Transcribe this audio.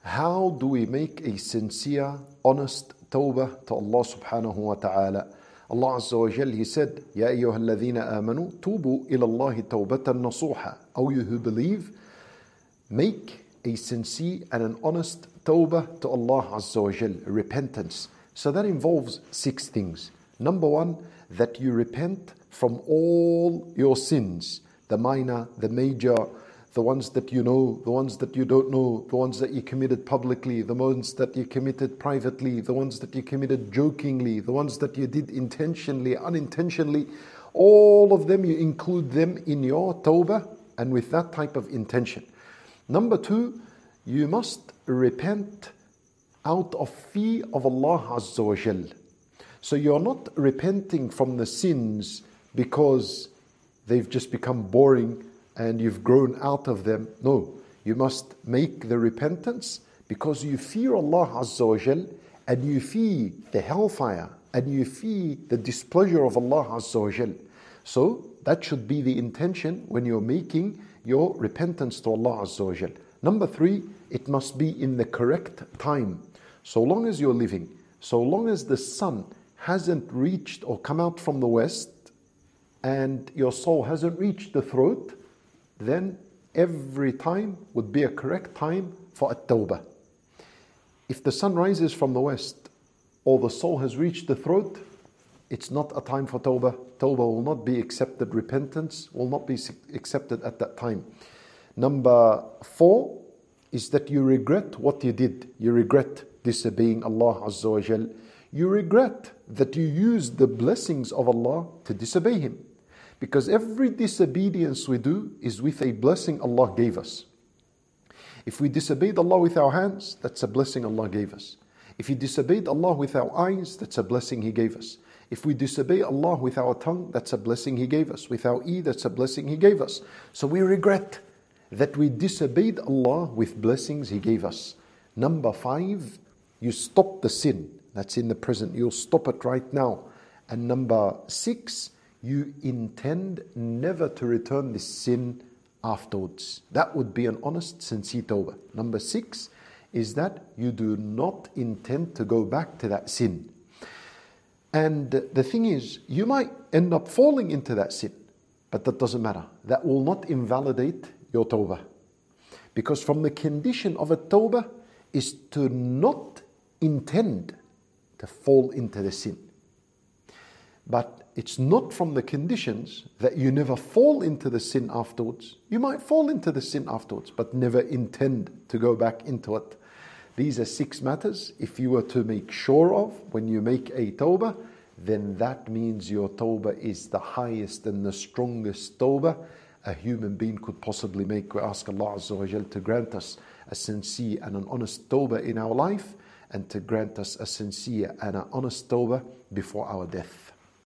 How do we make a sincere, honest tawbah to Allah subhanahu wa ta'ala? Allah Azza wa Jal, He said, Ya ayyuha alladhina amanu, tubu ila Allahi tawbatan nasuha. O you who believe, make a sincere and an honest tawbah to Allah Azza wa Jal, repentance. So that involves 6 things. Number 1, that you repent from all your sins, the minor, the major, the ones that you know, the ones that you don't know, the ones that you committed publicly, the ones that you committed privately, the ones that you committed jokingly, the ones that you did intentionally, unintentionally. All of them, you include them in your tawbah, and with that type of intention. Number 2, you must repent out of fear of Allah Azza wa Jal. So you're not repenting from the sins because they've just become boring and you've grown out of them. No, you must make the repentance because you fear Allah Azza wa Jal, and you fear the hellfire, and you fear the displeasure of Allah Azza wa Jal. So that should be the intention when you're making your repentance to Allah Azza wa Jal. Number 3, it must be in the correct time. So long as you're living, so long as the sun hasn't reached or come out from the west and your soul hasn't reached the throat, then every time would be a correct time for at-tawbah. If the sun rises from the west or the soul has reached the throat, it's not a time for tawbah. Tawbah will not be accepted. Repentance will not be accepted at that time. Number 4 is that you regret what you did. You regret disobeying Allah Azza wa Jal. You regret that you used the blessings of Allah to disobey Him. Because every disobedience we do is with a blessing Allah gave us. If we disobeyed Allah with our hands, that's a blessing Allah gave us. If we disobeyed Allah with our eyes, that's a blessing He gave us. If we disobey Allah with our tongue, that's a blessing He gave us. With our ear, that's a blessing He gave us. So we regret that we disobeyed Allah with blessings He gave us. Number 5, you stop the sin. That's in the present. You'll stop it right now. And number 6, you intend never to return this sin afterwards. That would be an honest, sincere tawbah. Number 6 is that you do not intend to go back to that sin. And the thing is, you might end up falling into that sin, but that doesn't matter. That will not invalidate your tawbah. Because from the condition of a tawbah is to not intend to fall into the sin. But it's not from the conditions that you never fall into the sin afterwards. You might fall into the sin afterwards, but never intend to go back into it. These are 6 matters. If you were to make sure of when you make a tawbah, then that means your tawbah is the highest and the strongest tawbah a human being could possibly make. We ask Allah Azza wa Jal to grant us a sincere and an honest tawbah in our life, and to grant us a sincere and an honest tawbah before our death.